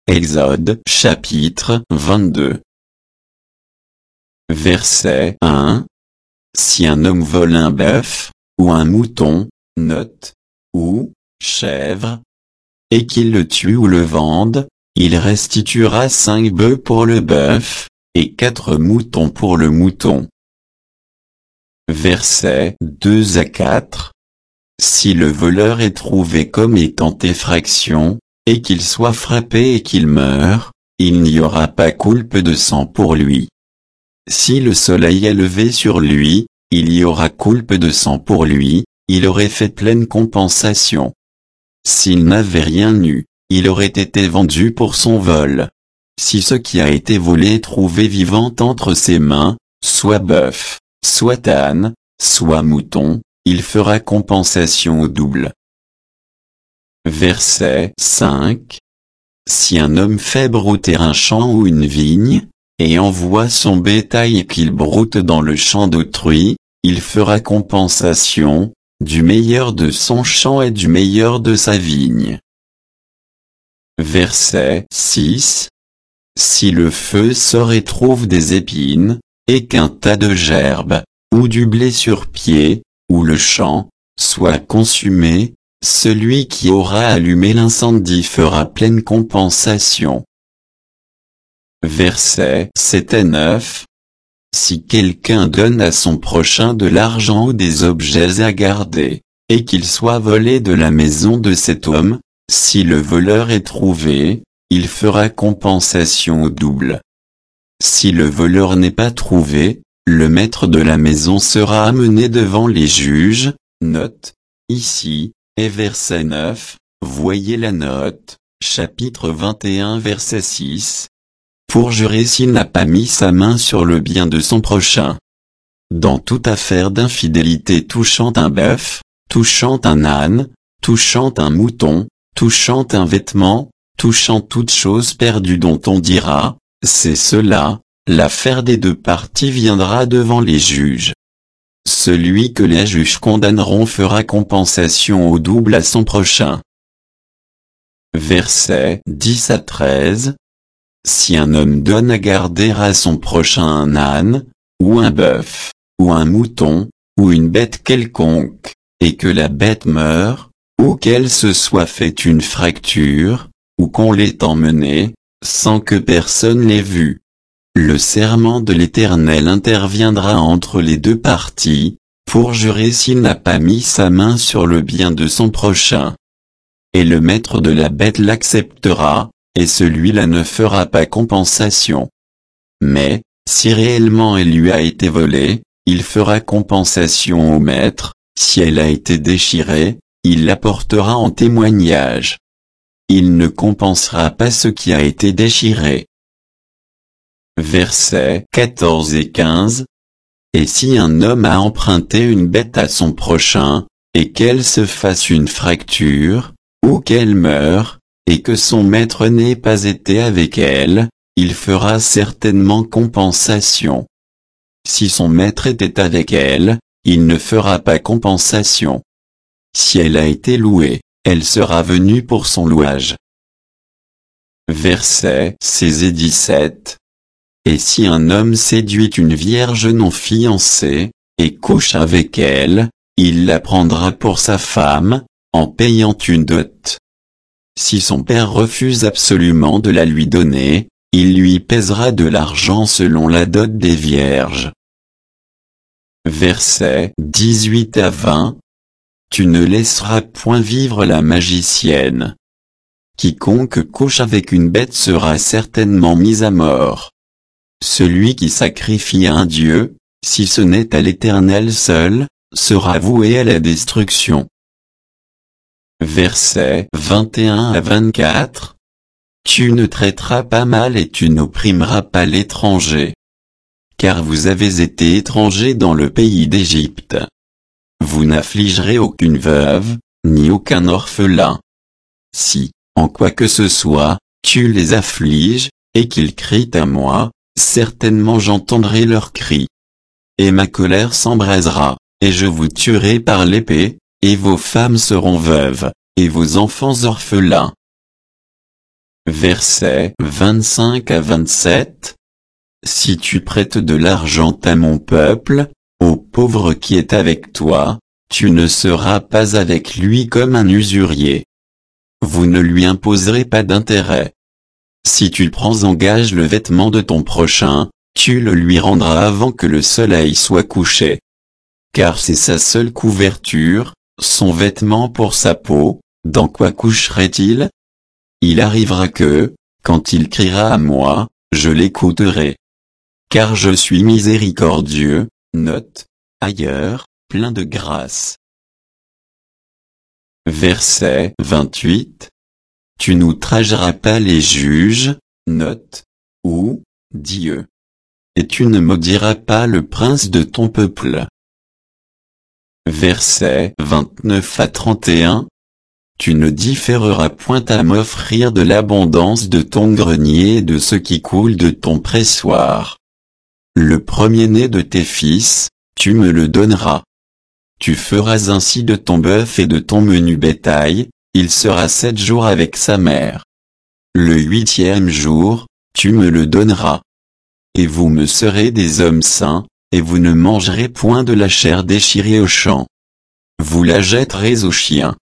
Exode chapitre 22. Verset 1. Si un homme vole un bœuf, ou un mouton, ou chèvre, et qu'il le tue ou le vende, il restituera 5 bœufs pour le bœuf, et 4 moutons pour le mouton. Versets 2 à 4. Si le voleur est trouvé comme étant effraction, et qu'il soit frappé et qu'il meure, il n'y aura pas coulpe de sang pour lui. Si le soleil est levé sur lui, il y aura coulpe de sang pour lui, il aurait fait pleine compensation. S'il n'avait rien eu, il aurait été vendu pour son vol. Si ce qui a été volé est trouvé vivant entre ses mains, soit bœuf, soit âne, soit mouton, il fera compensation au double. Verset 5. Si un homme fait brouter un champ ou une vigne, et envoie son bétail et qu'il broute dans le champ d'autrui, il fera compensation, du meilleur de son champ et du meilleur de sa vigne. Verset 6. Si le feu sort et trouve des épines, et qu'un tas de gerbes, ou du blé sur pied, ou le champ, soit consumé, celui qui aura allumé l'incendie fera pleine compensation. Versets 7 et 9. Si quelqu'un donne à son prochain de l'argent ou des objets à garder, et qu'il soit volé de la maison de cet homme, si le voleur est trouvé, il fera compensation au double. Si le voleur n'est pas trouvé, le maître de la maison sera amené devant les juges. Note, ici, et verset 9, voyez la note, chapitre 21 verset 6. Pour jurer s'il n'a pas mis sa main sur le bien de son prochain. Dans toute affaire d'infidélité touchant un bœuf, touchant un âne, touchant un mouton, touchant un vêtement, touchant toute chose perdue dont on dira, c'est cela, l'affaire des deux parties viendra devant les juges. Celui que les juges condamneront fera compensation au double à son prochain. Versets 10 à 13. Si un homme donne à garder à son prochain un âne, ou un bœuf, ou un mouton, ou une bête quelconque, et que la bête meure, ou qu'elle se soit fait une fracture, ou qu'on l'ait emmené, sans que personne l'ait vu, le serment de l'Éternel interviendra entre les deux parties, pour jurer s'il n'a pas mis sa main sur le bien de son prochain. Et le maître de la bête l'acceptera, et celui-là ne fera pas compensation. Mais, si réellement elle lui a été volée, il fera compensation au maître. Si elle a été déchirée, il l'apportera en témoignage. Il ne compensera pas ce qui a été déchiré. Versets 14 et 15. Et si un homme a emprunté une bête à son prochain, et qu'elle se fasse une fracture, ou qu'elle meure, et que son maître n'ait pas été avec elle, il fera certainement compensation. Si son maître était avec elle, il ne fera pas compensation. Si elle a été louée, elle sera venue pour son louage. Versets 16 et 17. Et si un homme séduit une vierge non fiancée, et couche avec elle, il la prendra pour sa femme, en payant une dot. Si son père refuse absolument de la lui donner, il lui pèsera de l'argent selon la dot des vierges. Versets 18 à 20. Tu ne laisseras point vivre la magicienne. Quiconque couche avec une bête sera certainement mis à mort. Celui qui sacrifie à un dieu, si ce n'est à l'Éternel seul, sera voué à la destruction. Versets 21 à 24. Tu ne traiteras pas mal et tu n'opprimeras pas l'étranger. Car vous avez été étrangers dans le pays d'Égypte. Vous n'affligerez aucune veuve, ni aucun orphelin. Si, en quoi que ce soit, tu les affliges, et qu'ils crient à moi, certainement j'entendrai leurs cris. Et ma colère s'embrasera, et je vous tuerai par l'épée, et vos femmes seront veuves, et vos enfants orphelins. Versets 25 à 27. Si tu prêtes de l'argent à mon peuple, au pauvre qui est avec toi, tu ne seras pas avec lui comme un usurier. Vous ne lui imposerez pas d'intérêt. Si tu prends en gage le vêtement de ton prochain, tu le lui rendras avant que le soleil soit couché. Car c'est sa seule couverture, son vêtement pour sa peau, dans quoi coucherait-il? Il arrivera que, quand il criera à moi, je l'écouterai. Car je suis miséricordieux, note, ailleurs, plein de grâce. Verset 28. Tu n'outrageras pas les juges, note, ou, Dieu. Et tu ne maudiras pas le prince de ton peuple. Versets 29 à 31. Tu ne différeras point à m'offrir de l'abondance de ton grenier et de ce qui coule de ton pressoir. Le premier-né de tes fils, tu me le donneras. Tu feras ainsi de ton bœuf et de ton menu bétail, il sera 7 jours avec sa mère. Le 8e jour, tu me le donneras. Et vous me serez des hommes saints, et vous ne mangerez point de la chair déchirée au champ. Vous la jetterez aux chiens.